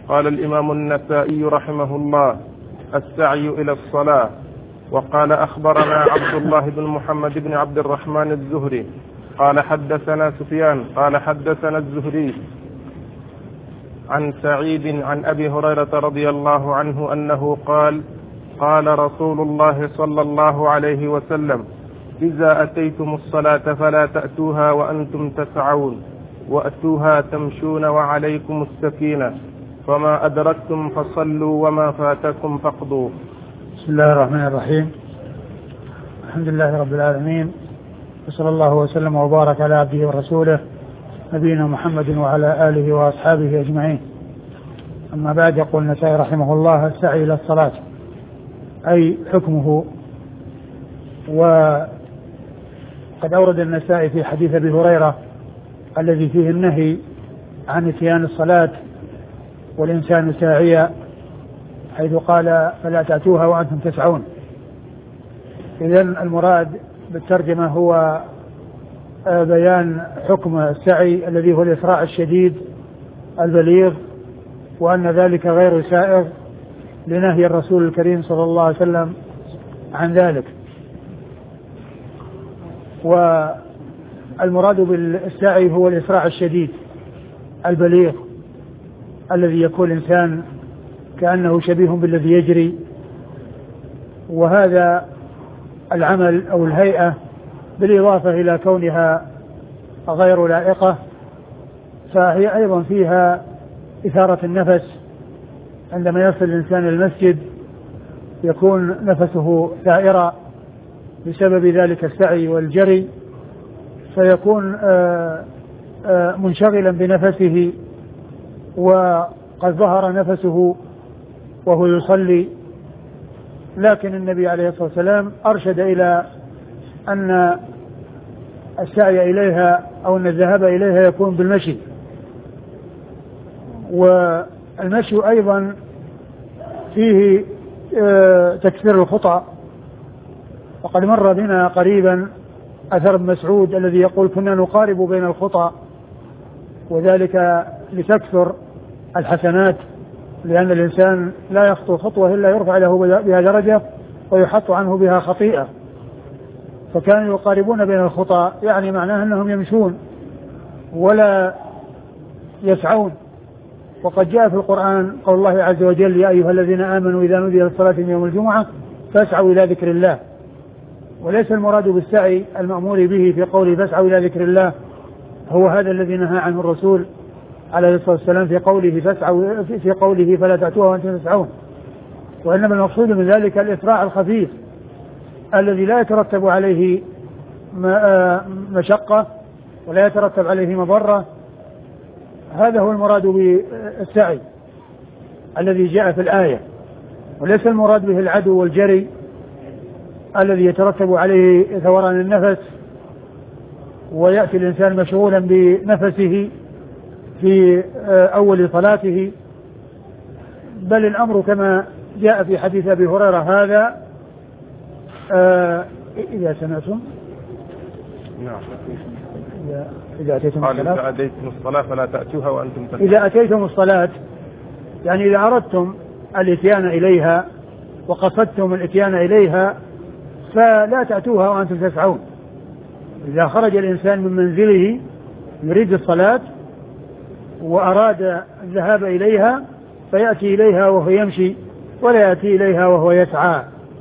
قال الإمام النسائي رحمه الله: السعي إلى الصلاة. وقال: أخبرنا عبد الله بن محمد بن عبد الرحمن الزهري قال حدثنا سفيان قال حدثنا الزهري عن سعيد عن أبي هريرة رضي الله عنه أنه قال: قال رسول الله صلى الله عليه وسلم: إذا أتيتم الصلاة فلا تأتوها وأنتم تسعون، وأتوها تمشون وعليكم السكينة، فما أدركتم فصلوا وما فاتكم فاقضوا. بسم الله الرحمن الرحيم. الحمد لله رب العالمين، وصلى الله وسلم وبارك على عبده ورسوله نبينا محمد وعلى آله وأصحابه أجمعين. أما بعد، يقول النسائي رحمه الله: السعي إلى الصلاة، أي حكمه. وقد أورد النسائي في حديث أبي هريرة الذي فيه النهي عن اتيان الصلاة والإنسان ساعيا، حيث قال: فلا تأتوها وأنتم تسعون. إذن المراد بالترجمة هو بيان حكم السعي الذي هو الإسراع الشديد البليغ، وأن ذلك غير سائغ لنهي الرسول الكريم صلى الله عليه وسلم عن ذلك. والمراد بالسعي هو الإسراع الشديد البليغ الذي يكون الإنسان كأنه شبيه بالذي يجري. وهذا العمل أو الهيئة بالإضافة إلى كونها غير لائقة، فهي أيضا فيها إثارة النفس. عندما يصل الإنسان المسجد يكون نفسه ثائرا بسبب ذلك السعي والجري، فيكون منشغلا بنفسه، وقد ظهر نفسه وهو يصلي. لكن النبي عليه الصلاة والسلام أرشد إلى أن السعي إليها أو أن الذهاب إليها يكون بالمشي. والمشي أيضا فيه تكثير الخطأ، وقد مر بنا قريبا أثر ابن مسعود الذي يقول: كنا نقارب بين الخطأ، وذلك لتكثر الحسنات، لأن الإنسان لا يخطو خطوة إلا يرفع له بها درجة ويحط عنه بها خطيئة. فكانوا يقاربون بين الخطأ، يعني معناه أنهم يمشون ولا يسعون. وقد جاء في القرآن قول الله عز وجل: يا أيها الذين آمنوا إذا نودي للصلاة من يوم الجمعة فاسعوا إلى ذكر الله. وليس المراد بالسعي المأمور به في قوله فاسعوا إلى ذكر الله هو هذا الذي نهى عنه الرسول عليه الصلاة والسلام في قوله فلا تأتوها وأنتم تسعون. وإنما المقصود من ذلك الإسراع الخفيف الذي لا يترتب عليه مشقة ولا يترتب عليه مضرة. هذا هو المراد بالسعي الذي جاء في الآية، وليس المراد به العدو والجري الذي يترتب عليه ثوران النفس ويأتي الإنسان مشغولا بنفسه في أول صلاته. بل الأمر كما جاء في حديث أبي هريرة هذا: إذا سمعتم إذا أتيتم الصلاة فلا تأتوها وأنتم تسعون. إذا أتيتم الصلاة يعني إذا أردتم الإتيان إليها وقصدتم الإتيان إليها فلا تأتوها وأنتم تسعون. إذا خرج الإنسان من منزله يريد الصلاة وأراد الذهاب إليها فيأتي إليها وهو يمشي، ولا يأتي إليها وهو يسعى،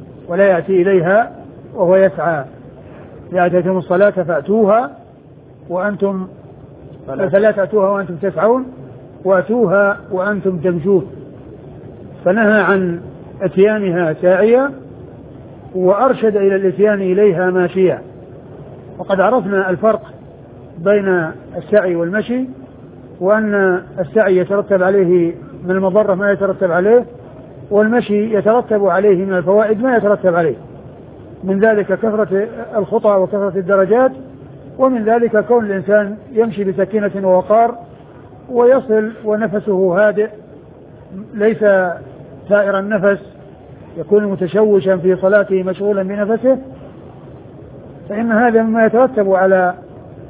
إذا أتيتم الصلاة فأتوها وأنتم فلا تأتوها وأنتم تسعون، وأتوها وأنتم تمشون. فنهى عن اتيانها ساعية وأرشد إلى الاتيان إليها ماشية. وقد عرفنا الفرق بين السعي والمشي، وأن السعي يترتب عليه من المضرة ما يترتب عليه، والمشي يترتب عليه من الفوائد ما يترتب عليه، من ذلك كثرة الخطى وكثرة الدرجات، ومن ذلك كون الإنسان يمشي بسكينة ووقار ويصل ونفسه هادئ ليس ثائر النفس، يكون متشوشا في صلاته مشغولا بنفسه، فإن هذا مما يترتب على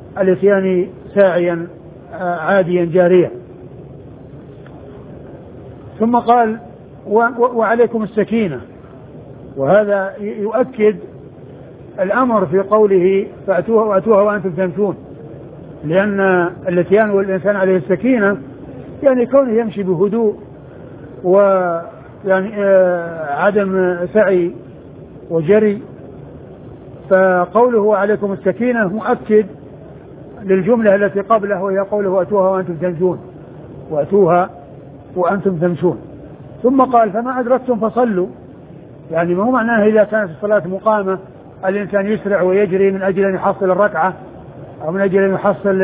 الاتيان ساعيا عاديا جاريا. ثم قال وعليكم السكينة، وهذا يؤكد الأمر في قوله فأتوها وأنتم تمشون، لأن الاتيان والإنسان عليه السكينة يعني كونه يمشي بهدوء ويعني عدم سعي وجري. فقوله عليكم السكينة مؤكد للجملة التي قبله، وهي قوله وأتوها وأنتم تمشون، وأتوها وأنتم تمشون. ثم قال فما أدركتم فصلوا، يعني ما هو معناه إذا كانت الصلاة مقامة الإنسان يسرع ويجري من أجل أن يحصل الركعة أو من أجل أن يحصل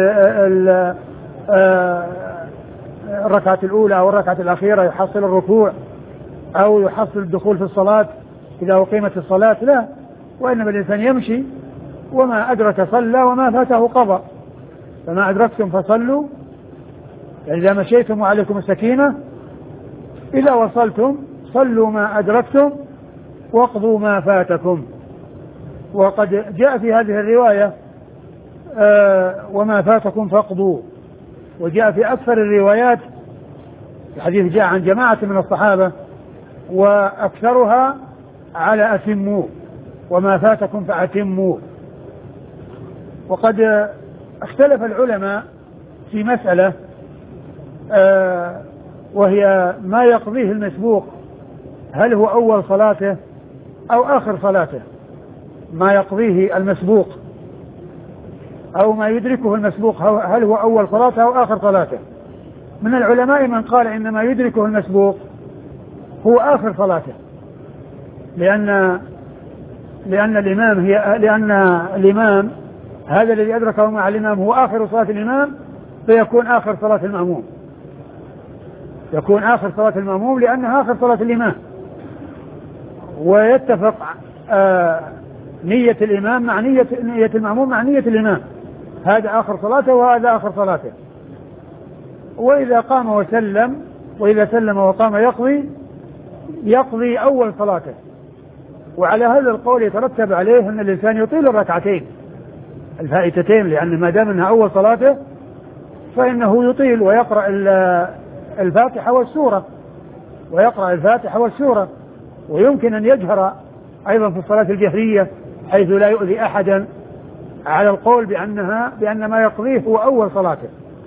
الركعة الأولى أو الركعة الأخيرة، يحصل الركوع أو يحصل الدخول في الصلاة إذا أقيمت الصلاة، لا، وإنما الإنسان يمشي وما أدرك صلى وما فاته قضى. فما أدركتم فصلوا، يعني إذا مشيتم وعليكم السكينة، إذا وصلتم صلوا ما أدركتم واقضوا ما فاتكم. وقد جاء في هذه الرواية وما فاتكم فاقضوا، وجاء في أكثر الروايات الحديث جاء عن جماعة من الصحابة وأكثرها على أتموا، وما فاتكم فأتموا. وقد اختلف العلماء في مسألة وهي ما يقضيه المسبوق، هل هو أول صلاته أو آخر صلاته؟ ما يقضيه المسبوق أو ما يدركه المسبوق هل هو أول صلاته أو آخر صلاته؟ من العلماء من قال إن ما يدركه المسبوق هو آخر صلاته، لأن الإمام هذا الذي أدركه مع الإمام هو آخر صلاة الإمام، فيكون آخر صلاة المأموم، يكون آخر صلاة المأموم لأنها آخر صلاة الإمام. ويتفق نية الإمام مع نية المأموم مع نية الإمام، هذا آخر صلاته وهذا آخر صلاته. وإذا قام وسلم، وإذا سلم وقام يقضي أول صلاته. وعلى هذا القول يترتب عليه أن الإنسان يطيل الركعتين الفائتتين، لأن ما دام أنها أول صلاته فإنه يطيل ويقرأ الفاتحة والسورة، ويمكن أن يجهر أيضا في الصلاة الجهرية حيث لا يؤذي أحدا، على القول بأن ما يقضيه هو أول صلاته.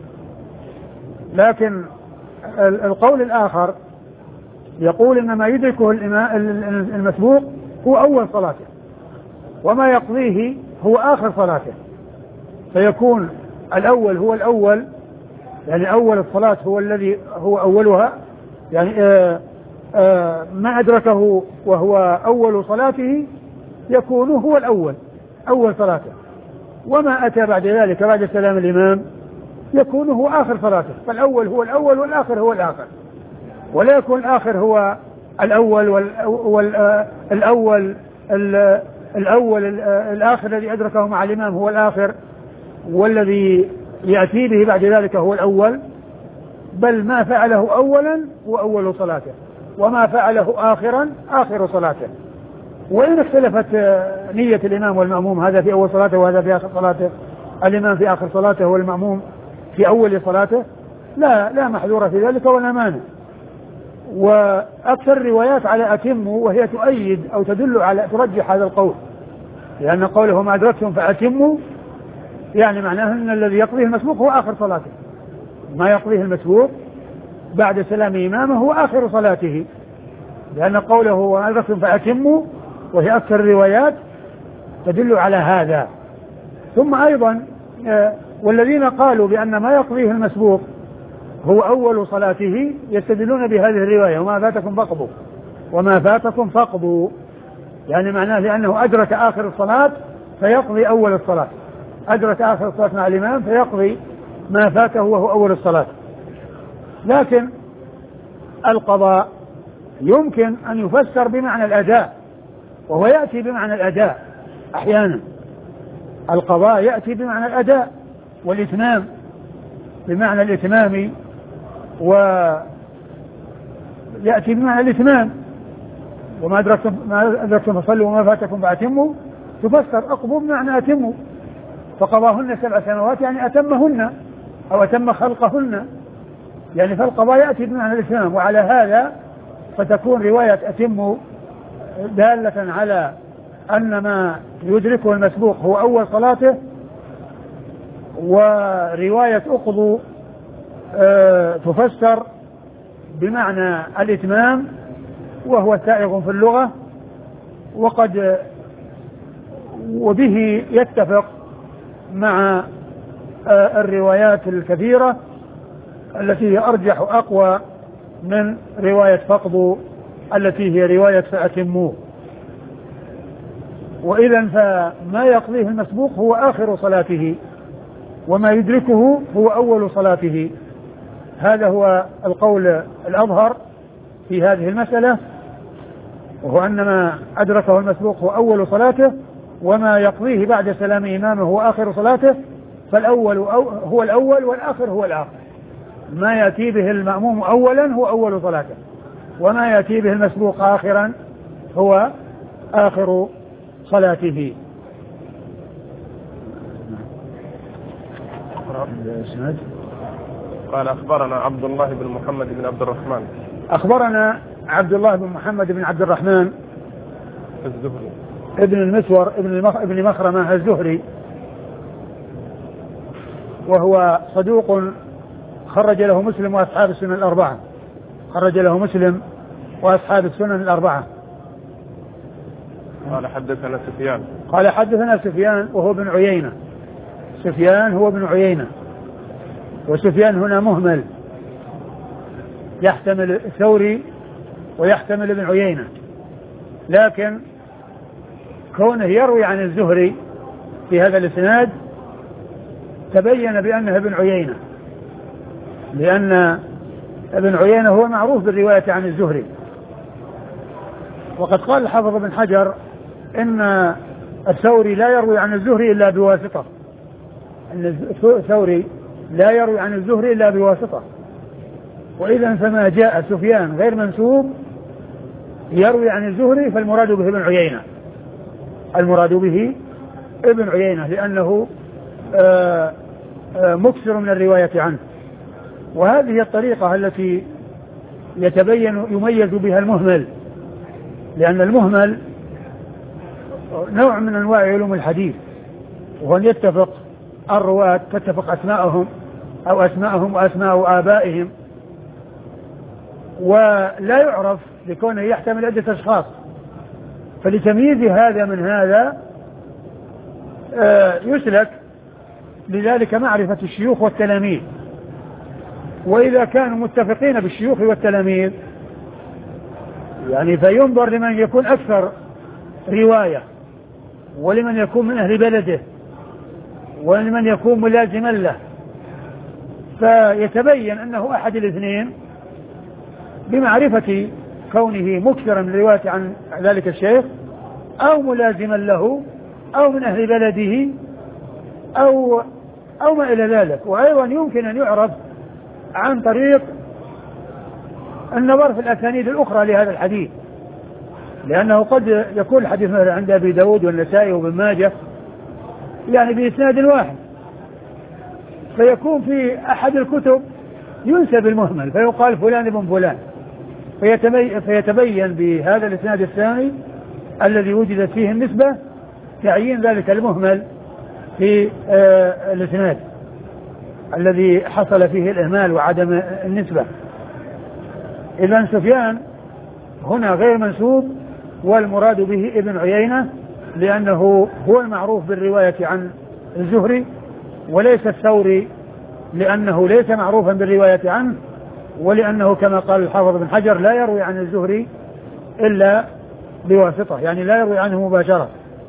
لكن القول الآخر يقول إن ما يدركه المسبوق هو أول صلاته، وما يقضيه هو آخر صلاته، فيكون الأول هو الأول، يعني أول الصلاة هو الذي هو أولها، يعني ما أدركه وهو أول صلاته يكون هو الأول أول صلاته، وما أتى بعد ذلك بعد سلام الإمام يكون هو آخر صلاته. فالأول هو الأول والآخر هو الآخر، ولا يكون الآخر هو الأول الآخر الذي أدركه مع الإمام هو الآخر، والذي يأتي به بعد ذلك هو الأول، بل ما فعله أولا هو أول صلاته، وما فعله آخرا آخر صلاته. وإن اختلفت نية الإمام والمأموم، هذا في أول صلاته وهذا في آخر صلاته، الإمام في آخر صلاته والمأموم في أول صلاته، لا محذور في ذلك ولا مانع. وأكثر الروايات على أتموا، وهي تؤيد أو تدل على ترجح هذا القول، لأن قوله ما أدركتم فأتموا يعني معناه أن الذي يقضيه المسبوق هو آخر صلاته، ما يقضيه المسبوق بعد سلام إمامه هو آخر صلاته، لأن قوله ما أدركتم فأتموا وهي أكثر الروايات تدل على هذا. ثم أيضا والذين قالوا بأن ما يقضيه المسبوق هو أول صلاته يستدلون بهذه الرواية وما فاتكم فاقضوا، يعني معناه لأنه أدرك آخر الصلاة فيقضي أول الصلاة، أدرك آخر الصلاة مع الإمام فيقضي ما فاته وهو أول الصلاة. لكن القضاء يمكن أن يفسر بمعنى الأداء، وهو يأتي بمعنى الأداء أحيانا، القضاء يأتي بمعنى الأداء والإتمام، بمعنى الإتمام، ويأتي بمعنى الإتمام، وما أدركتم فصلوا وما فاتكم فأتموا، تفسر أقضوا بمعنى أتموا، فقضاهن 7 سنوات يعني أتمهن أو أتم خلقهن، يعني فالقضاء يأتي بمعنى الإتمام، وعلى هذا فتكون رواية أتم دالة على أن ما يدركه المسبوق هو أول صلاته، ورواية أقضوا تفسر بمعنى الإتمام وهو سائغ في اللغة، وبه يتفق مع الروايات الكثيرة التي هي أرجح أقوى من رواية فقد التي هي رواية فأتموا. وإذا فما يقضيه المسبوق هو آخر صلاته، وما يدركه هو أول صلاته. هذا هو القول الأظهر في هذه المسألة، وهو أن ما أدركه المسبوق هو أول صلاته، وما يقضيه بعد سلام إمامه هو آخر صلاته، فالأول هو الأول والآخر هو الآخر. ما يأتي به المأموم أولا هو أول صلاته، وما يأتي به المسبوق آخرا هو آخر صلاته. قال أخبرنا عبد الله بن محمد بن عبد الرحمن. أخبرنا عبد الله بن محمد بن عبد الرحمن الزهري ابن المسور ابن مخرمة الزهري، وهو صدوق خرج له مسلم وأصحاب السنن الأربعة. خرج له مسلم وأصحاب السنن الأربعة. قال حدثنا سفيان. قال حدثنا سفيان وهو ابن عيينة. سفيان هو ابن عيينة، وسفيان هنا مهمل، يحتمل الثوري ويحتمل ابن عيينة، لكن كونه يروي عن الزهري في هذا الاسناد تبين بأنه ابن عيينة، لأن ابن عيينة هو معروف بالرواية عن الزهري. وقد قال الحافظ بن حجر إن الثوري لا يروي عن الزهري إلا بواسطة، أن الثوري لا يروي عن الزهري إلا بواسطة. وإذا فما جاء سفيان غير منسوب يروي عن الزهري فالمراد به ابن عيينة، المراد به ابن عيينة، لأنه مكثر من الرواية عنه. وهذه الطريقة التي يميز بها المهمل، لأن المهمل نوع من أنواع علوم الحديث، وهو أن يتفق الرواة تتفق أسماءهم أو أسماءهم وأسماء آبائهم، ولا يعرف لكونه يحتمل عدة أشخاص. فلتمييز هذا من هذا يسلك لذلك معرفة الشيوخ والتلاميذ. وإذا كانوا متفقين بالشيوخ والتلاميذ يعني فينظر لمن يكون أكثر رواية، ولمن يكون من أهل بلده، ولمن يكون ملازما له، فيتبين أنه أحد الاثنين بمعرفة كونه مكثرا من الرواية عن ذلك الشيخ، أو ملازما له، أو من أهل بلده، أو ما إلى ذلك. وأيضا يمكن أن يعرف عن طريق النظر في الأسانيد الأخرى لهذا الحديث، لأنه قد يكون الحديث مثلا عند أبي داود والنسائي وابن ماجه يعني بإسناد واحد، فيكون في أحد الكتب ينسب المهمل فيقال فلان ابن فلان، فيتبين بهذا الإسناد الثاني الذي وجدت فيه النسبة تعيين ذلك المهمل في الإسناد الذي حصل فيه الإهمال وعدم النسبة. إذن سفيان هنا غير منسوب، والمراد به ابن عيينة، لأنه هو المعروف بالرواية عن الزهري، وليس الثوري لأنه ليس معروفا بالرواية عنه، ولأنه كما قال الحافظ بن حجر لا يروي عن الزهري إلا بواسطة، يعني لا يروي عنه مباشرة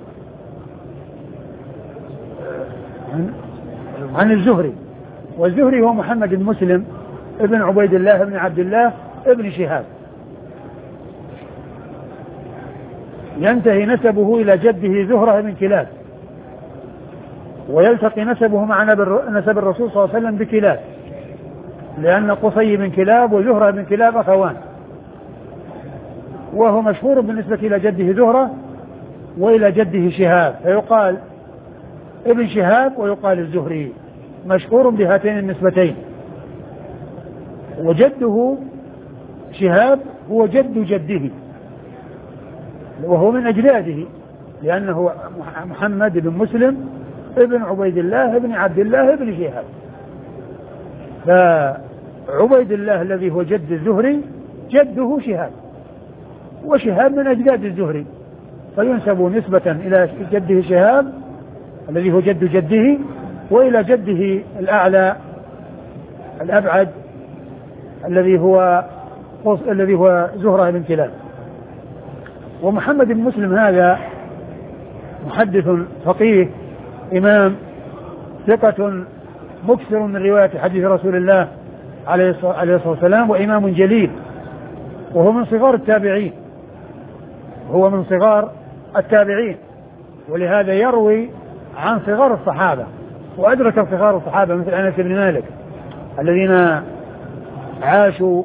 عن الزهري. والزهري هو محمد بن مسلم ابن عبيد الله بن عبد الله ابن شهاب، ينتهي نسبه إلى جده زهرة بن كلاب، ويلتقي نسبه مع نسب الرسول صلى الله عليه وسلم بكلاب، لأن قصي بن كلاب وزهرة بن كلاب أخوان، وهو مشهور بالنسبة إلى جده زهرة وإلى جده شهاب، فيقال ابن شهاب ويقال الزهري، مشهور بهاتين النسبتين. وجده شهاب هو جد جده وهو من أجداده، لأنه محمد بن مسلم ابن عبيد الله ابن عبد الله ابن شهاب. فعبيد الله الذي هو جد الزهري جده شهاب، وشهاب من أجداد الزهري، فينسب نسبة إلى جده شهاب الذي هو جد جده، وإلى جده الأعلى الأبعد الذي هو زهرة بن كلاب. ومحمد بن مسلم هذا محدث فقيه إمام ثقة مكثر من رواية حديث رسول الله عليه الصلاة والسلام، وإمام جليل، وهو من صغار التابعين، ولهذا يروي عن صغار الصحابة، وأدرك صغار الصحابة مثل أنس بن مالك الذين عاشوا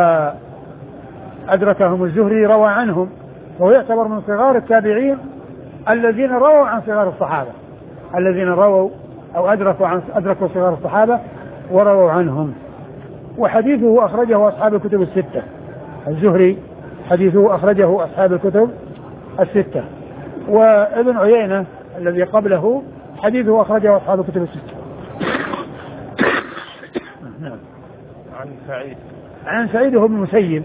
وأدركهم الزهري روى عنهم، وهو يعتبر من صغار التابعين الذين رووا عن صغار الصحابة، الذين رووا أو أدركوا صغار الصحابة ورووا عنهم. وحديثه أخرجه أصحاب الكتب الستة، الزهري حديثه أخرجه أصحاب الكتب الستة. وابن عيينة الذي قبله حديثه أخرجه أصحاب الكتب الستة. عن سعيد بن المسيب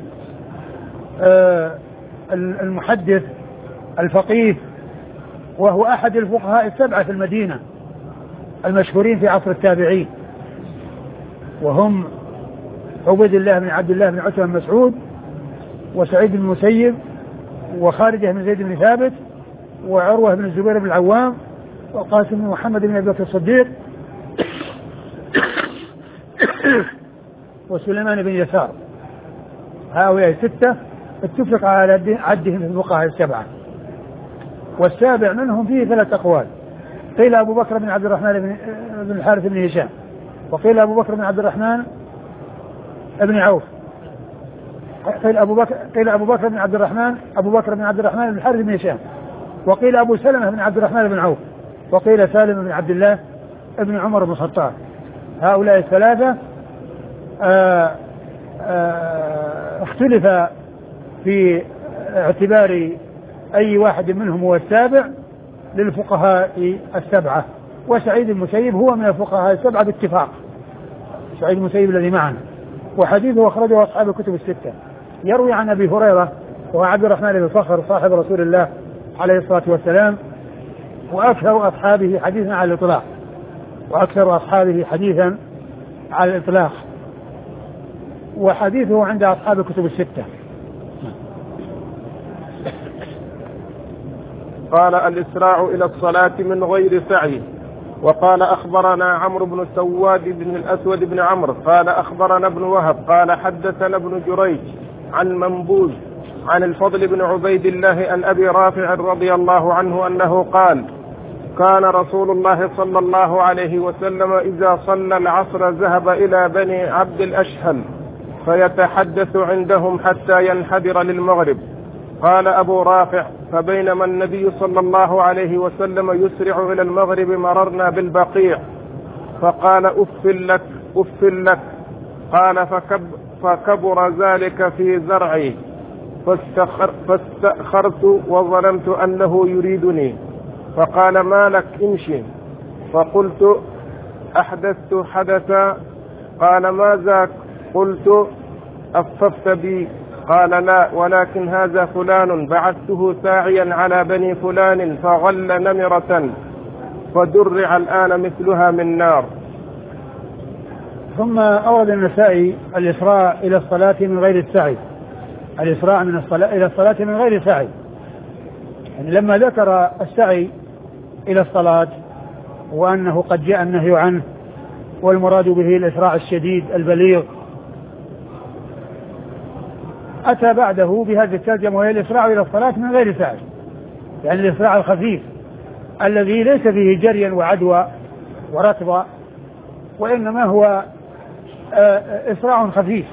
المحدث الفقيه، وهو أحد الفقهاء السبعة في المدينة المشهورين في عصر التابعين، وهم عبيد الله بن عبد الله بن عتبة بن مسعود، وسعيد بن المسيب، وخارجة بن زيد بن ثابت، وعروة بن الزبير بن العوام، وقاسم بن محمد بن أبي بكر الصديق، وسليمان بن يسار. هؤلاء الستة اتفق على عدهم في الفقهاء السبعة، والسابع منهم فيه 3 أقوال. قيل أبو بكر بن عبد الرحمن بن الحارث بن هشام، وقيل أبو بكر بن عبد الرحمن بن عوف، قيل أبو بكر بن عبد الرحمن بن الحارث بن هشام، وقيل أبو سلمة بن عبد الرحمن بن عوف، وقيل سالم بن عبد الله بن عمر بن الخطاب. هؤلاء الثلاثة اختلف في اعتبار أي واحد منهم هو السابع للفقهاء السبعة، وسعيد المسيب هو من الفقهاء السبعة باتفاق، سعيد المسيب الذي معنا، وحديثه أخرجه أصحاب الكتب الستة. يروي عن أبي هريرة وهو عبد الرحمن بن صخر صاحب رسول الله عليه الصلاة والسلام، وأكثر أصحابه حديثا على الإطلاق، وحديثه عند أصحاب الكتب الستة. قال الإسراع إلى الصلاة من غير سعي. وقال أخبرنا عمرو بن سواد بن الأسود بن عمرو قال أخبرنا ابن وهب قال حدثنا ابن جريج عن منبوذ عن الفضل بن عبيد الله عن أبي رافع رضي الله عنه أنه قال كان رسول الله صلى الله عليه وسلم إذا صلى العصر ذهب إلى بني عبد الأشهل فيتحدث عندهم حتى ينحدر للمغرب. قال أبو رافع فبينما النبي صلى الله عليه وسلم يسرع إلى المغرب مررنا بالبقيع فقال أف لك قال فكبر ذلك في زرعي فاستأخرت وظننت أنه يريدني فقال ما لك امشي فقلت أحدثت حدثا قال ما ذاك قلت أففت بي قال لا ولكن هذا فلان بعثته ساعيا على بني فلان فغل نمرة فدرع الآن مثلها من نار. ثم أورد النسائي الإسراء إلى الصلاة من غير السعي، الإسراء من الصلاة إلى الصلاة من غير سعي، يعني لما ذكر السعي إلى الصلاة وأنه قد جاء النهي عنه والمراد به الإسراع الشديد البليغ، أتى بعده بهذه الترجمة وهي الإسراع إلى الصلاة من غير سعي، يعني الإسراع الخفيف الذي ليس فيه جريا وعدوى وركض، وإنما هو إسراع خفيف،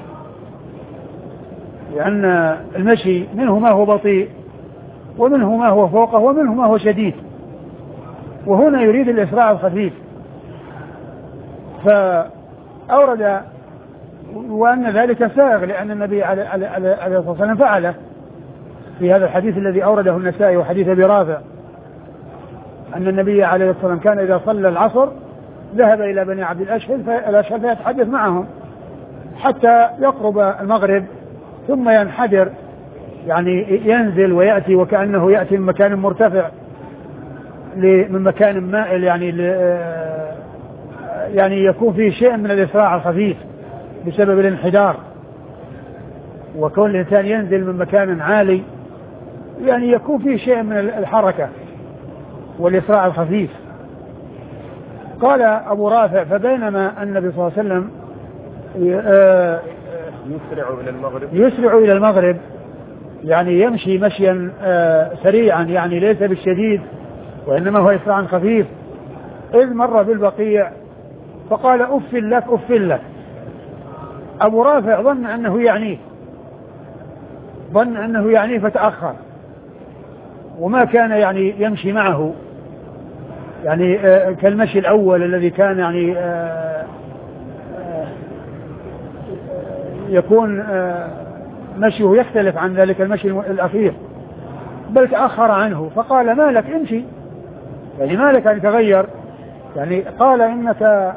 لأن المشي منه ما هو بطيء ومنه ما هو فوقه ومنه ما هو شديد، وهنا يريد الإسراع الخفيف. فأورد وأن ذلك سائغ لأن النبي عليه الصلاة والسلام فعله في هذا الحديث الذي أورده النسائي وحديث أبي رافع أن النبي عليه الصلاة والسلام كان إذا صلى العصر ذهب إلى بني عبد الأشهل فيتحدث معهم حتى يقرب المغرب ثم ينحدر يعني ينزل ويأتي وكأنه يأتي من مكان مرتفع من مكان مائل يعني يكون فيه شيء من الإسراع الخفيف بسبب الانحدار، وكون الإنسان ينزل من مكان عالي يعني يكون فيه شيء من الحركة والإسراع الخفيف. قال أبو رافع فبينما النبي صلى الله عليه وسلم يسرع إلى المغرب يعني يمشي مشيا سريعا يعني ليس بالشديد وإنما هو إسراع خفيف، إذ مر بالبقيع فقال أف لك أف لك. أبو رافع ظن أنه يعنيه فتأخر، وما كان يعني يمشي معه يعني كالمشي الأول الذي كان يعني يكون مشيه يختلف عن ذلك المشي الأخير، بل تأخر عنه فقال ما لك امشي، يعني ما لك أن تغير، يعني قال إنك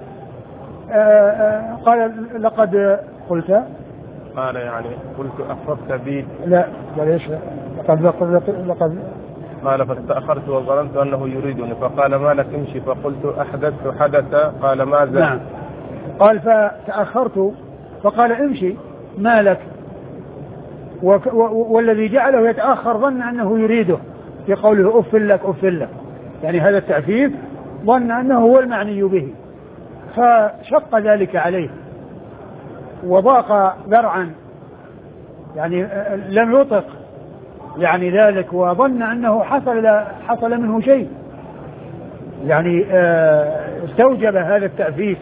قال لقد قلت يعني قلت أخرت بي لا وليش لقد قال فاستأخرت وظننت أنه يريدني فقال ما لك امشي فقلت أحدثت حدث قال ماذا؟ نعم قال فتأخرت فقال امشي ما لك، والذي جعله يتأخر ظن أنه يريده في قوله أف لك أف لك، يعني هذا التعفيف ظن أنه هو المعني به فشق ذلك عليه وضاق ذرعا يعني لم يطق يعني ذلك وظن أنه حصل منه شيء يعني استوجب هذا التعفيف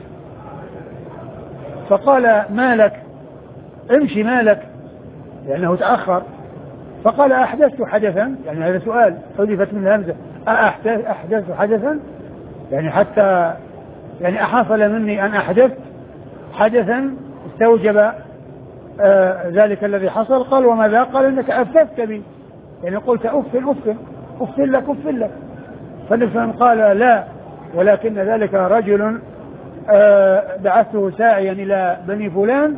فقال ما لك امشي ما لك لأنه تأخر، فقال أحدثت حدثا يعني هذا سؤال حذفت من الهمزة أحدثت حدثا يعني حتى يعني أحصل مني أن أحدث حدثا استوجب ذلك الذي حصل. قال وماذا؟ قال إنك أفدت بي يعني قلت أف لك فالنبي قال لا ولكن ذلك رجل بعثته ساعيا إلى بني فلان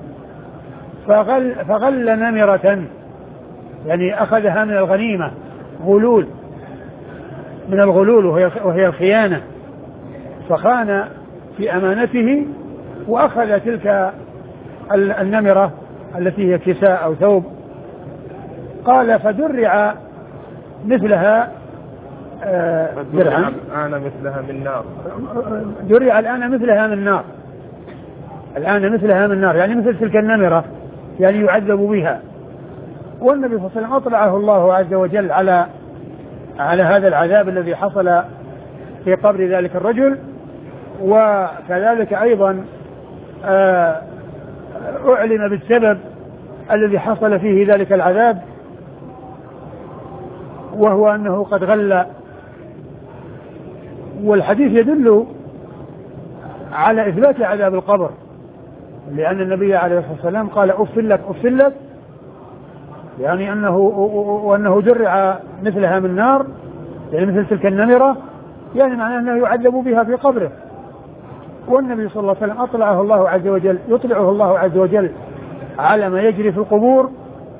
فغل نمرة يعني أخذها من الغنيمة غلول من الغلول وهي الخيانة، فخان في أمانته وأخذ تلك النمرة التي هي كساء أو ثوب. قال فدرع مثلها درعا الآن مثلها من نار درع الآن مثلها من نار يعني مثل تلك النمرة يعني يعذب بها. والنبي صلى الله عليه وسلم أطلعه الله عز وجل على هذا العذاب الذي حصل في قبر ذلك الرجل، وكذلك أيضا أعلم بالسبب الذي حصل فيه ذلك العذاب وهو أنه قد غل. والحديث يدل على إثبات عذاب القبر لأن النبي عليه الصلاة والسلام قال أف لك يعني وأنه درع مثلها من نار يعني مثل تلك النمرة يعني معناه أنه يعذب بها في قبره. والنبي صلى الله عليه وسلم يطلعه الله عز وجل على ما يجري في القبور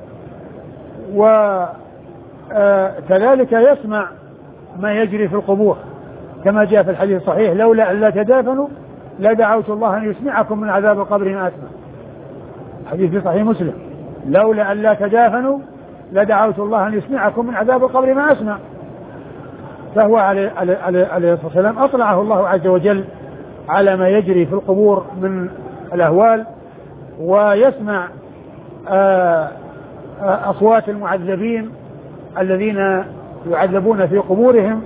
وكذلك يسمع ما يجري في القبور كما جاء في الحديث الصحيح لولا أن لا تدافنوا لدعوت الله أن يسمعكم من عذاب القبر ما أسمع، حديث في صحيح مسلم لولا أن لا تدافنوا لدعوت الله أن يسمعكم من عذاب القبر ما أسمع. فهو عليه الصلاة والسلام أطلعه الله عز وجل على ما يجري في القبور من الأهوال ويسمع أصوات المعذبين الذين يعذبون في قبورهم.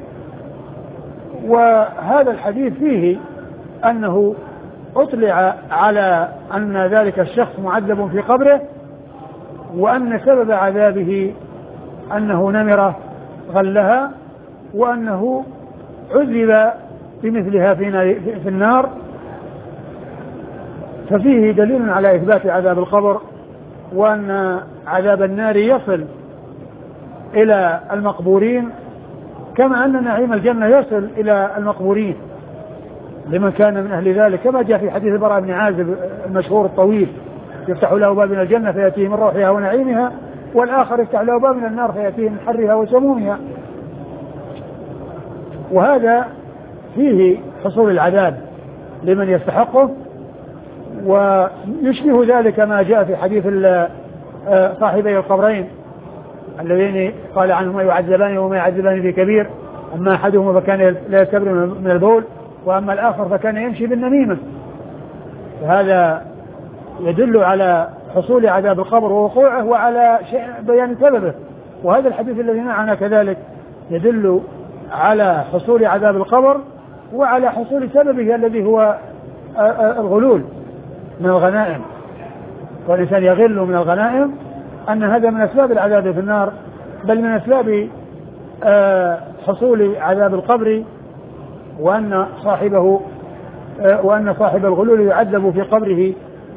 وهذا الحديث فيه أنه أطلع على أن ذلك الشخص معذب في قبره وأن سبب عذابه أنه نمرة غلها وأنه عذب بمثلها في النار ففيه دليل على إثبات عذاب القبر، وأن عذاب النار يصل إلى المقبورين كما أن نعيم الجنة يصل إلى المقبورين لمن كان من أهل ذلك، كما جاء في حديث البراء بن عازب المشهور الطويل: يفتح له باب من الجنة فيأتيه من روحها ونعيمها، والآخر يفتح له باب من النار فيأتيه من حرها وسمومها. وهذا فيه حصول العذاب لمن يستحقه. ويشبه ذلك ما جاء في حديث صاحبي القبرين الذين قال عنهما يعذبان وما يعذبان في كبير، أما أحدهما فكان لا يستبر من البول، وأما الآخر فكان يمشي بالنميمة. فهذا يدل على حصول عذاب القبر ووقوعه وعلى بيان سببه. وهذا الحديث الذي معنا كذلك يدل على حصول عذاب القبر وعلى حصول سببه الذي هو الغلول من الغنائم، والإنسان يغل من الغنائم، أن هذا من أسباب العذاب في النار، بل من أسباب حصول عذاب القبر، وأن صاحب الغلول يعذب في قبره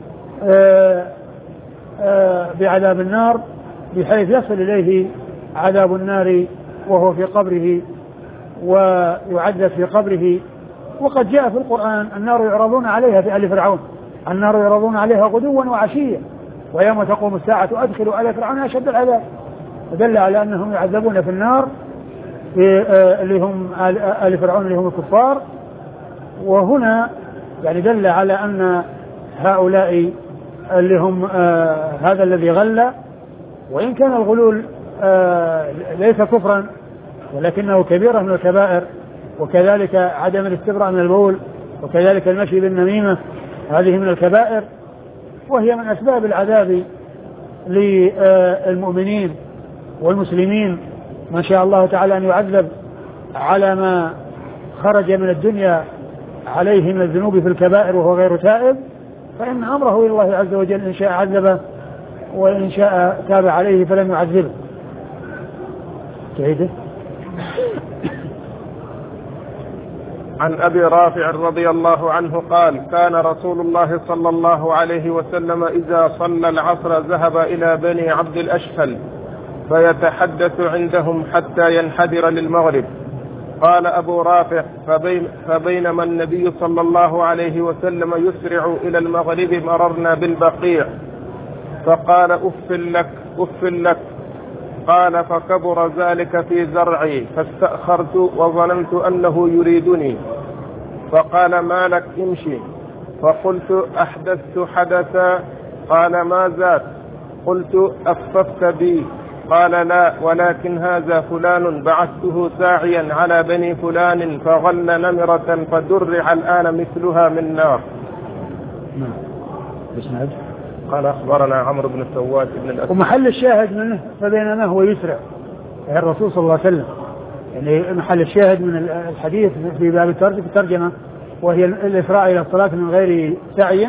بعذاب النار، بحيث يصل إليه عذاب النار وهو في قبره ويعذب في قبره. وقد جاء في القرآن: النار يعرضون عليها في آل فرعون، النار يعرضون عليها غدوا وعشيا ويوم تقوم الساعة أدخلوا آل فرعون أشد العذاب. فدل على أنهم يعذبون في النار اللي هم آل فرعون اللي هم الكفار. وهنا يعني دل على أن هؤلاء اللي هم هذا الذي غل، وإن كان الغلول ليس كفرا ولكنه كبيرة من الكبائر، وكذلك عدم الاستبراء من البول، وكذلك المشي بالنميمة، هذه من الكبائر، وهي من أسباب العذاب للمؤمنين والمسلمين. ما شاء الله تعالى أن يعذب على ما خرج من الدنيا عليه من الذنوب في الكبائر وهو غير تائب، فإن أمره إلى الله عز وجل إن شاء عذبه وإن شاء تاب عليه فلم يعذبه. تعيده. عن أبي رافع رضي الله عنه قال: كان رسول الله صلى الله عليه وسلم إذا صلى العصر ذهب إلى بني عبد الأشهل فيتحدث عندهم حتى ينحدر للمغرب. قال أبو رافع: فبينما النبي صلى الله عليه وسلم يسرع إلى المغرب مررنا بالبقيع فقال: أف لك أف لك. قال: فكبر ذلك في زرعي فاستأخرت وظننت أنه يريدني، فقال: ما لك امشي. فقلت: أحدثت حدثا. قال: ما ذاك؟ قلت: أخففت بي. قال: لا، ولكن هذا فلان بعثته ساعيا على بني فلان فغل نمرة فدرع الآن مثلها من نار. قال: أخبرنا عمرو بن سواد بن الأسود. ومحل الشاهد منه فبينما هو يسرع الرسول صلى الله عليه وسلم، يعني محل الشاهد من الحديث في باب الترجمة وهي الإسراء إلى الصلاة من غير سعي.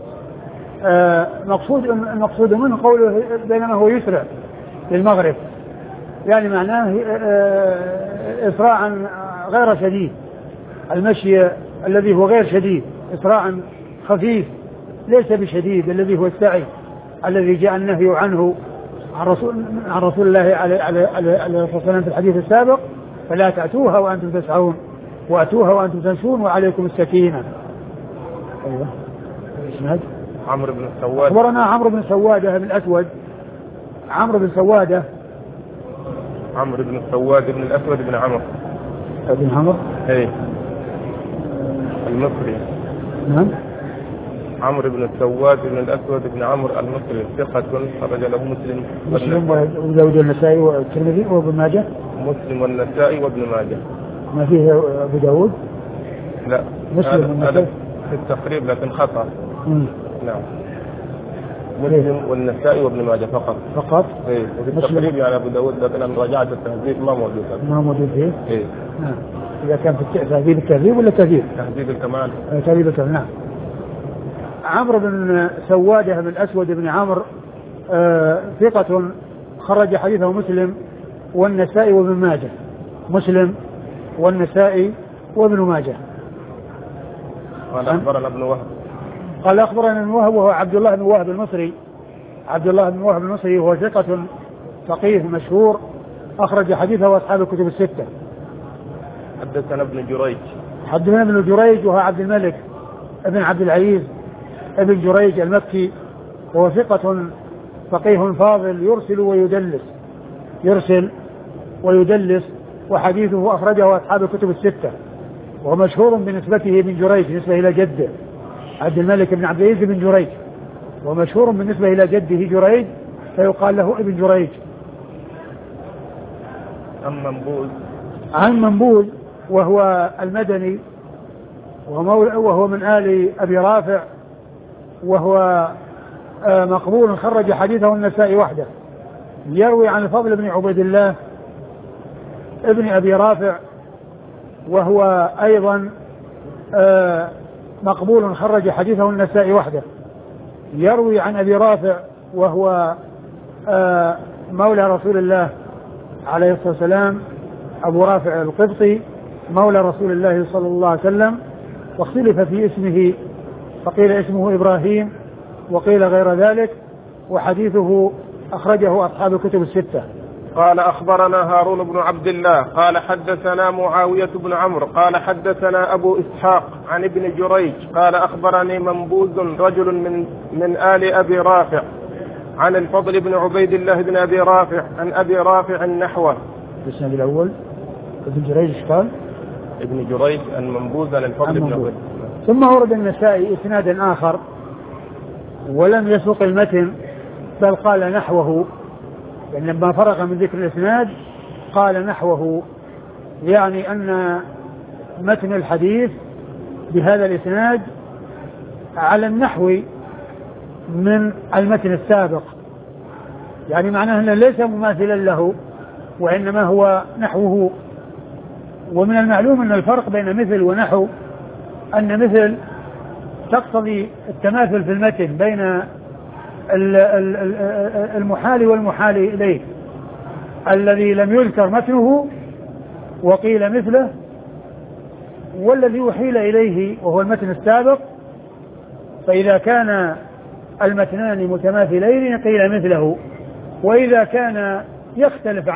المقصود منه قوله بينما هو يسرع للمغرب، يعني معناه إسراعا غير شديد، المشي الذي هو غير شديد، إسراعا خفيف ليس بشديد الذي هو السعي الذي جاء النهي عنه عن رسول الله عليه الصلاة والسلام في الحديث السابق: فلا تأتوها وأنتم تسعون وأتوها وأنتم تمشون وعليكم السكينة. أيوة. عمرو بن سواد. أخبرنا عمرو بن سوادة بن الأسود. عمرو بن سوادة. عمرو بن سواد بن الأسود بن عمرو. بن عمرو. إيه. المصري. نعم. عمرو بن سواد بن الأسود بن عمرو المصري ثقة خرج له مسلم وداود والنسائي والترمذي وابن ماجه. مسلم والنسائي وابن ماجه. ما فيه أبو داود؟ لا. مسلم والنسائي في التقريب لكن خطأ. نعم. مسلم والنسائي وابن ماجه فقط. إيه. وفي التقريب يعني أبو داود لكن أنا راجعت التهذيب ما موجود فيه. إيه. نعم. إذا كان في تهذيب التهذيب ولا تهذيب الكمال. تهذيب الكمال. نعم. عمرو بن سوادة بن الأسود بن عمرو ثقة خرج حديثه مسلم والنسائي وابن ماجه. مسلم والنسائي وابن ماجه. قال أخبرنا ابن وهب. قال أخبرنا ابن وهب وهو عبد الله بن وهب المصري. عبد الله بن وهب المصري هو ثقة فقيه مشهور أخرج حديثه أصحاب الكتب الستة. حدثنا ابن جريج. حدثنا ابن جريج وهو عبد الملك ابن عبد العزيز ابن جريج المكي وهو ثقة فقيه فاضل يرسل ويدلس وحديثه أخرجه أصحاب الكتب الستة. وهو مشهور بنسبته ابن جريج نسبة إلى جده عبد الملك بن عبد العزيز بن جريج، ومشهور بالنسبة إلى جده جريج فيقال له ابن جريج. عن منبوذ وهو المدني وهو من آل أبي رافع، وهو مقبول خرج حديثه النسائي وحده. يروي عن الفضل بن عبيد الله ابن أبي رافع وهو أيضا مقبول خرج حديثه النسائي وحده. يروي عن أبي رافع وهو مولى رسول الله عليه الصلاة والسلام، أبو رافع القبطي مولى رسول الله صلى الله عليه وسلم، واختلف في اسمه فقيل اسمه إبراهيم وقيل غير ذلك، وحديثه أخرجه أصحاب الكتب الستة. قال أخبرنا هارون بن عبد الله قال حدثنا معاوية بن عمرو قال حدثنا أبو إسحاق عن ابن جريج قال أخبرني منبوذ رجل من آل أبي رافع عن الفضل بن عبيد الله بن أبي رافع عن أبي رافع نحوه. الإسناد الأول ابن جريج قال ابن جريج المنبوذ عن الفضل بن عبيد. ثم ورد النسائي إسنادا آخر ولم يسوق المتن بل قال نحوه، يعني لما فرغ من ذكر الإسناد قال نحوه، يعني أن متن الحديث بهذا الإسناد على النحو من المتن السابق، يعني معناه أنه ليس مماثلا له وإنما هو نحوه. ومن المعلوم أن الفرق بين مثل ونحو أن مثل تقتضي التماثل في المتن بين المحال والمحال إليه الذي لم يذكر متنه وقيل مثله، والذي يحيل إليه وهو المتن السابق، فإذا كان المتنان متماثلين قيل مثله، وإذا كان يختلف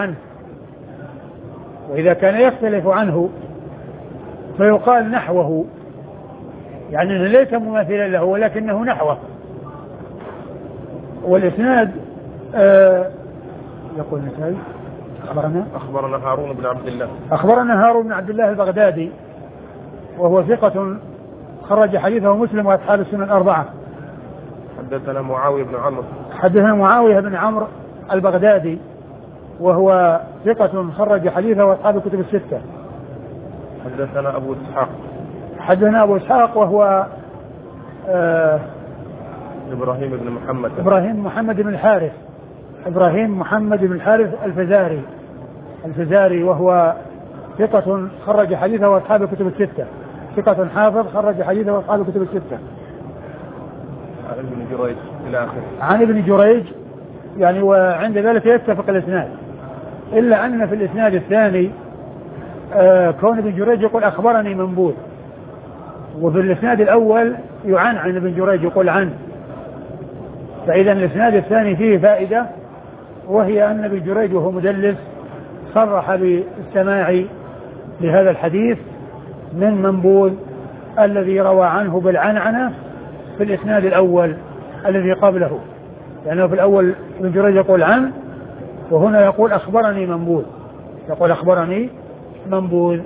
عنه فيقال نحوه، يعني أنه ليس مماثلا له ولكنه نحوه. والإسناد يقول النسائي أخبرنا هارون بن عبد الله. أخبرنا هارون بن عبد الله البغدادي وهو ثقة خرج حديثه مسلم وأصحاب السنن الأربعة. حدثنا معاوية بن عمرو. حدثنا معاوية بن عمرو البغدادي وهو ثقة خرج حديثه وأصحاب الكتب الستة. حدثنا أبو إسحاق. حدثنا أبو إسحاق وهو إبراهيم بن محمد. إبراهيم محمد بن الحارث. إبراهيم محمد بن الحارث الفزاري وهو ثقة خرج حديثه وأصحاب الكتب الستة. ثقة حافظ خرج حديثه وأصحاب الكتب الستة. عن ابن جريج إلى آخره. عن ابن جريج يعني، وعند ذلك يتفق الإسناد، إلا أن في الإسناد الثاني كون ابن جريج يقول أخبرني منبوذ، وفي الإسناد الأول يعان عن ابن جريج يقول عنه، فإذا الإسناد الثاني فيه فائدة، وهي أن ابن جريج وهو مدلس صرح بالسماع لهذا الحديث من منبوذ الذي روى عنه بالعنعنة في الإسناد الأول الذي قبله، لأنه في الأول ابن جريج يقول عنه، وهنا يقول أخبرني منبوذ، يقول أخبرني منبوذ.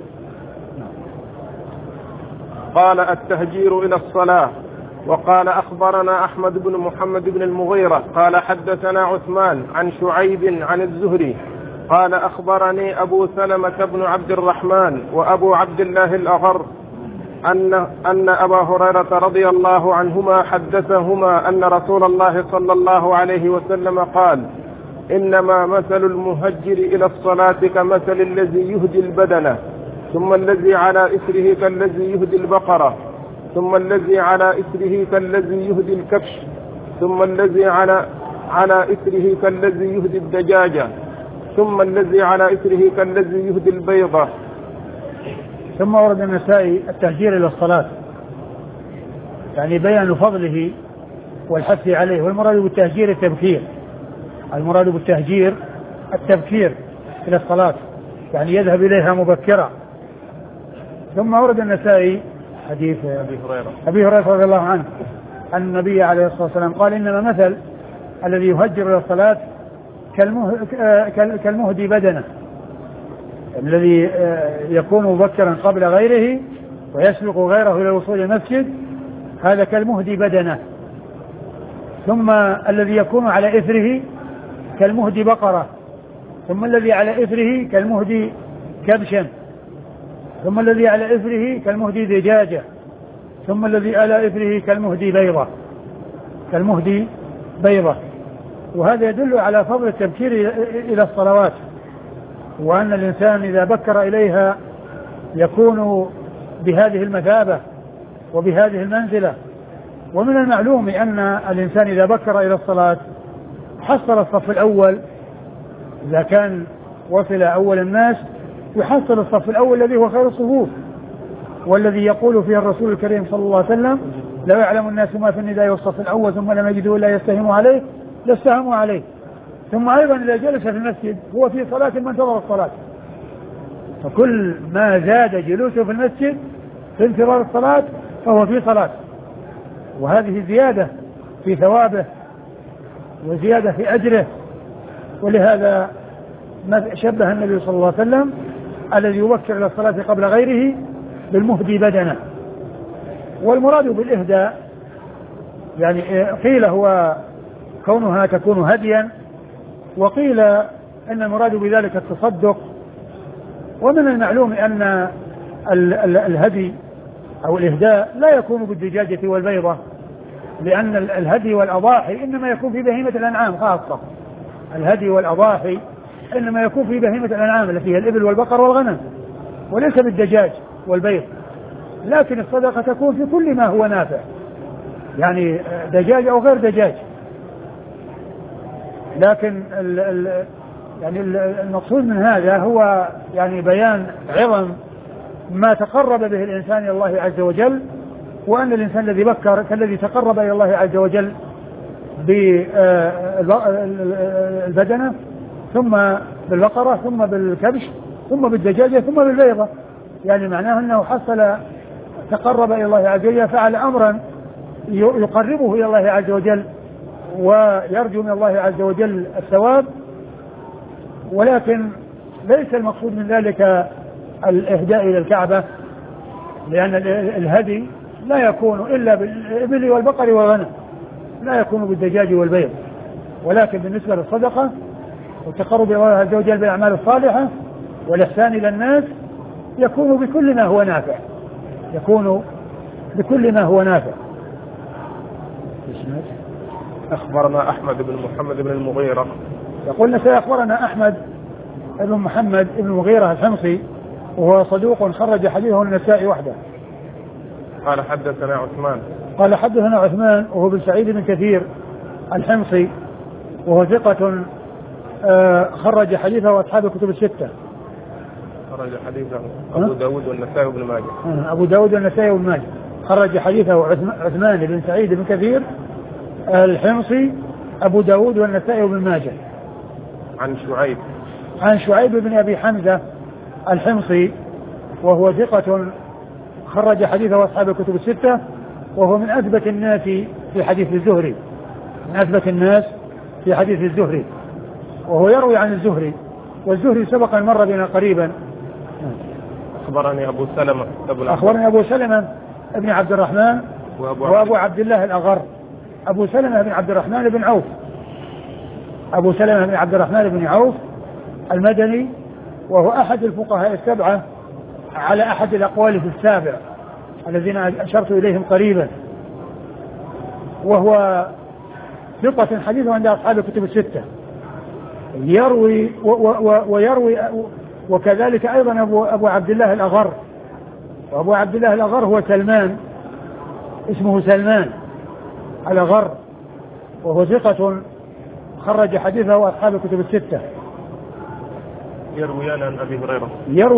قال التهجير إلى الصلاة. وقال أخبرنا أحمد بن محمد بن المغيرة قال حدثنا عثمان عن شعيب عن الزهري قال أخبرني أبو سلمة بن عبد الرحمن وأبو عبد الله الأغر أن أبا هريرة رضي الله عنهما حدثهما أن رسول الله صلى الله عليه وسلم قال: إنما مثل المهجر إلى الصلاة كمثل الذي يهدي البدنة ثم الذي على إثره كالذي يهدي البقرة ثم الذي على إثره كالذي يهدي الكبش ثم الذي على إثره كالذي يهدي الدجاجة ثم الذي على إثره كالذي يهدي البيضة. ثم ورد النسائي التهجير إلى الصلاة، يعني بيان فضله والحث عليه. والمراد بالتهجير التبكير، المراد بالتهجير التبكير إلى الصلاة، يعني يذهب إليها مبكرا. ثم ورد النسائي حديث أبي هريرة رضي الله عنه أن النبي عليه الصلاة والسلام قال إنما مثل الذي يهجر إلى الصلاة كالمهدي بدنه، الذي يكون مبكرا قبل غيره ويسبق غيره إلى وصول المسجد، هذا كالمهدي بدنه. ثم الذي يكون على إثره كالمهدي بقرة، ثم الذي على إثره كالمهدي كبشا، ثم الذي على إثره كالمهدي دجاجة، ثم الذي على إثره كالمهدي بيضة، كالمهدي بيضة. وهذا يدل على فضل التبكير إلى الصلوات، وأن الإنسان إذا بكر إليها يكون بهذه المثابة وبهذه المنزلة. ومن المعلوم أن الإنسان إذا بكر إلى الصلاة حصل الصف الأول، إذا كان وصل أول الناس يحصل الصف الأول الذي هو خير الصفوف، والذي يقول فيه الرسول الكريم صلى الله عليه وسلم: لو يعلم الناس ما في النداء والصف الأول ثم لم يجدوا إلا يستهموا عليه لاستهموا عليه. ثم أيضا إذا جلس في المسجد هو في صلاة ما انتظر الصلاة، فكل ما زاد جلوسه في المسجد في انتظار الصلاة فهو في صلاة، وهذه زيادة في ثوابه وزيادة في أجره. ولهذا شبه النبي صلى الله عليه وسلم الذي يبكر إلى الصلاة قبل غيره بالمهدي بدنه. والمراد بالإهداء يعني قيل هو كونها تكون هديا، وقيل أن المراد بذلك التصدق. ومن المعلوم أن الهدي أو الإهداء لا يكون بالدجاجة والبيضة، لأن الهدي والأضاحي إنما يكون في بهيمة الأنعام خاصة. الهدي والأضاحي إنما يكون في بهيمة الأنعام التي هي الإبل والبقر والغنم، وليس بالدجاج والبيض. لكن الصدقة تكون في كل ما هو نافع، يعني دجاج أو غير دجاج. لكن يعني المقصود من هذا هو يعني بيان عظم ما تقرب به الإنسان إلى الله عز وجل، وأن الإنسان الذي بكر كالذي تقرب إلى الله عز وجل بالبدنة، ثم بالبقرة، ثم بالكبش، ثم بالدجاجة، ثم بالبيضة. يعني معناه أنه حصل تقرب إلى الله عز وجل، فعل أمرا يقربه إلى الله عز وجل ويرجو من الله عز وجل الثواب. ولكن ليس المقصود من ذلك الإهداء إلى الكعبة، لأن الهدي لا يكون إلا بالإبل والبقر والغنم، لا يكون بالدجاج والبيض. ولكن بالنسبة للصدقة والتقرب إلى الله عز وجل بالأعمال الصالحة والإحسان إلى الناس يكون بكل ما هو نافع، يكون بكل ما هو نافع. أخبرنا أحمد بن محمد بن المغيرة، يقول سيخبرنا أحمد بن محمد بن المغيرة الحمصي، وهو صدوق خرج حديثه النسائي وحده. قال حدثنا عثمان، قال حدثنا عثمان وهو بن سعيد بن كثير الحمصي، وهو ثقة خرج حديثه أصحاب الكتب الستة. خرج حديثه أبو داود والنسائي وابن ماجه. أبو داود والنسائي وابن ماجه. خرج حديثه عثمان بن سعيد بن كثير الحمصي، أبو داود والنسائي وابن ماجه. عن شعيب بن أبي حمزة الحمصي، وهو ثقة خرج حديثه أصحاب الكتب الستة، وهو من أثبت الناس في حديث الزهري، من أثبت الناس في حديث الزهري، وهو يروي عن الزهري، والزهري سبق أن مر بنا قريبا. أخبرني أبو سلمة ابن عبد الرحمن وأبو عبد الله الأغر. أبو سلمة بن عبد الرحمن بن عوف، أبو سلمة بن عبد الرحمن بن عوف المدني، وهو أحد الفقهاء السبعة على أحد الأقوال في السابع الذين أشرت إليهم قريبا، وهو ثقة حديثه عند أصحاب الكتب الستة، يروي ويروي. وكذلك أيضا أبو عبد الله الأغر، وأبو عبد الله الأغر هو سلمان، اسمه سلمان الأغر، وهو ثقة خرج حديثه أصحاب الكتب الستة. يرويان عن أبي هريرة،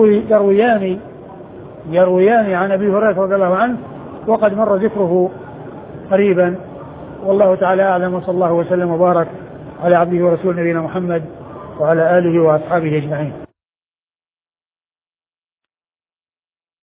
يرويان عن أبي هريرة رضي الله عنه، وقد مر ذكره قريبا. والله تعالى أعلم، وصلى الله وسلم وبارك على عبده ورسوله نبينا محمد وعلى آله وأصحابه أجمعين.